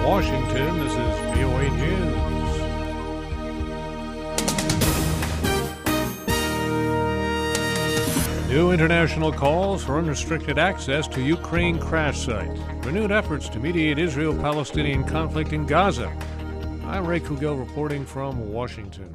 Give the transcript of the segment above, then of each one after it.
Washington, this is VOA News. New international calls for unrestricted access to Ukraine crash site. Renewed efforts to mediate Israel-Palestinian conflict in Gaza. I'm Ray Kugel reporting from Washington.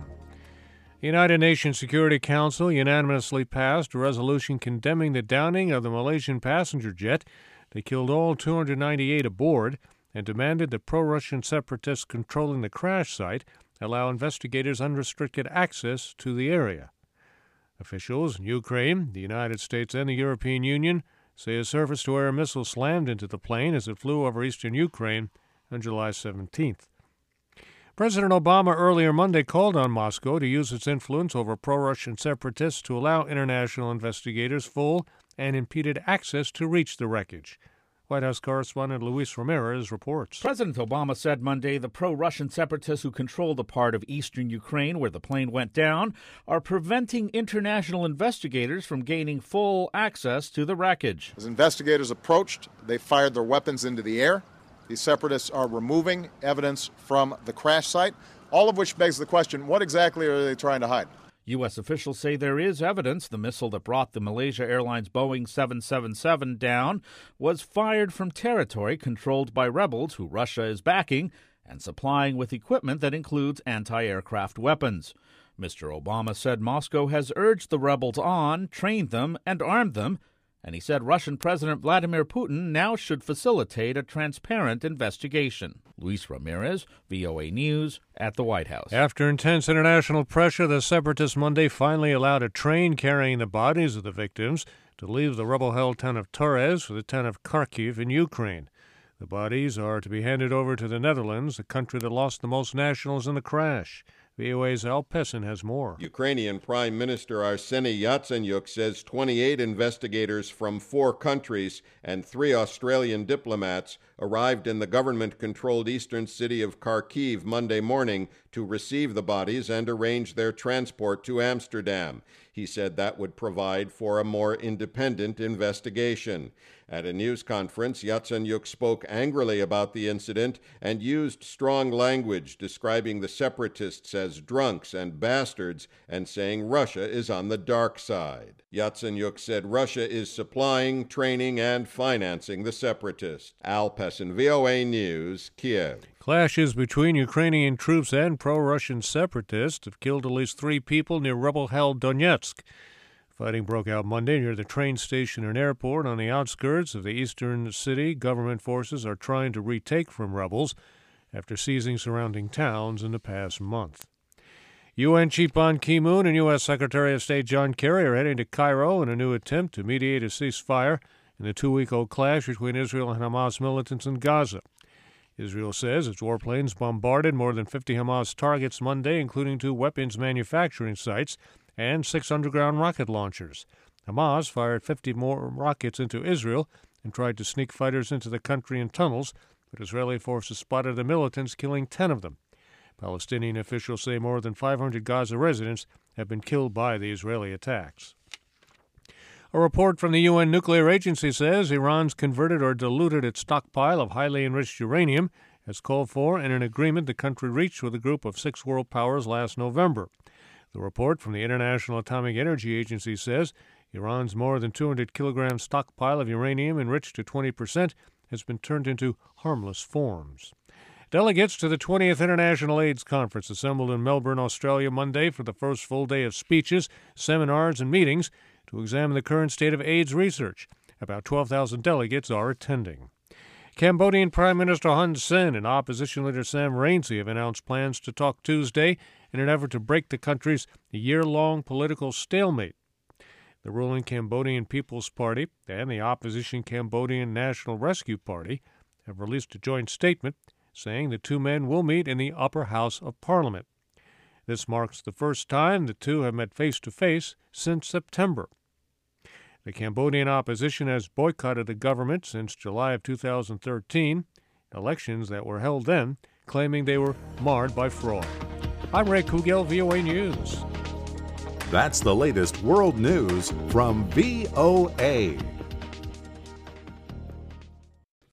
The United Nations Security Council unanimously passed a resolution condemning the downing of the Malaysian passenger jet that killed all 298 aboard and demanded that pro-Russian separatists controlling the crash site allow investigators unrestricted access to the area. Officials in Ukraine, the United States, and the European Union say a surface-to-air missile slammed into the plane as it flew over eastern Ukraine on July 17th. President Obama earlier Monday called on Moscow to use its influence over pro-Russian separatists to allow international investigators full and impeded access to reach the wreckage. White House correspondent Luis Ramirez reports. President Obama said Monday the pro-Russian separatists who control the part of eastern Ukraine where the plane went down are preventing international investigators from gaining full access to the wreckage. As investigators approached, they fired their weapons into the air. These separatists are removing evidence from the crash site, all of which begs the question, what exactly are they trying to hide? U.S. officials say there is evidence the missile that brought the Malaysia Airlines Boeing 777 down was fired from territory controlled by rebels who Russia is backing and supplying with equipment that includes anti-aircraft weapons. Mr. Obama said Moscow has urged the rebels on, trained them, and armed them, and he said Russian President Vladimir Putin now should facilitate a transparent investigation. Luis Ramirez, VOA News, at the White House. After intense international pressure, the separatists Monday finally allowed a train carrying the bodies of the victims to leave the rebel-held town of Torres for the town of Kharkiv in Ukraine. The bodies are to be handed over to the Netherlands, the country that lost the most nationals in the crash. VOA's Al Pessin has more. Ukrainian Prime Minister Arseny Yatsenyuk says 28 investigators from 4 countries and 3 Australian diplomats arrived in the government-controlled eastern city of Kharkiv Monday morning to receive the bodies and arrange their transport to Amsterdam. He said that would provide for a more independent investigation. At a news conference, Yatsenyuk spoke angrily about the incident and used strong language describing the separatists as drunks and bastards and saying Russia is on the dark side. Yatsenyuk said Russia is supplying, training, and financing the separatists. Al Pessin, VOA News, Kiev. Clashes between Ukrainian troops and pro-Russian separatists have killed at least 3 people near rebel-held Donetsk. Fighting broke out Monday near the train station and airport on the outskirts of the eastern city. Government forces are trying to retake from rebels after seizing surrounding towns in the past month. UN Chief Ban Ki-moon and U.S. Secretary of State John Kerry are heading to Cairo in a new attempt to mediate a ceasefire in the 2-week-old clash between Israel and Hamas militants in Gaza. Israel says its warplanes bombarded more than 50 Hamas targets Monday, including 2 weapons manufacturing sites and 6 underground rocket launchers. Hamas fired 50 more rockets into Israel and tried to sneak fighters into the country in tunnels, but Israeli forces spotted the militants, killing 10 of them. Palestinian officials say more than 500 Gaza residents have been killed by the Israeli attacks. A report from the UN Nuclear Agency says Iran's converted or diluted its stockpile of highly enriched uranium, as called for in an agreement the country reached with a group of 6 world powers last November. The report from the International Atomic Energy Agency says Iran's more than 200 kilogram stockpile of uranium enriched to 20% has been turned into harmless forms. Delegates to the 20th International AIDS Conference assembled in Melbourne, Australia, Monday for the first full day of speeches, seminars, and meetings to examine the current state of AIDS research. About 12,000 delegates are attending. Cambodian Prime Minister Hun Sen and opposition leader Sam Rainsy have announced plans to talk Tuesday in an effort to break the country's year-long political stalemate. The ruling Cambodian People's Party and the opposition Cambodian National Rescue Party have released a joint statement saying the 2 men will meet in the upper house of Parliament. This marks the first time the 2 have met face-to-face since September. The Cambodian opposition has boycotted the government since July of 2013, elections that were held then, claiming they were marred by fraud. I'm Ray Kugel, VOA News. That's the latest world news from VOA.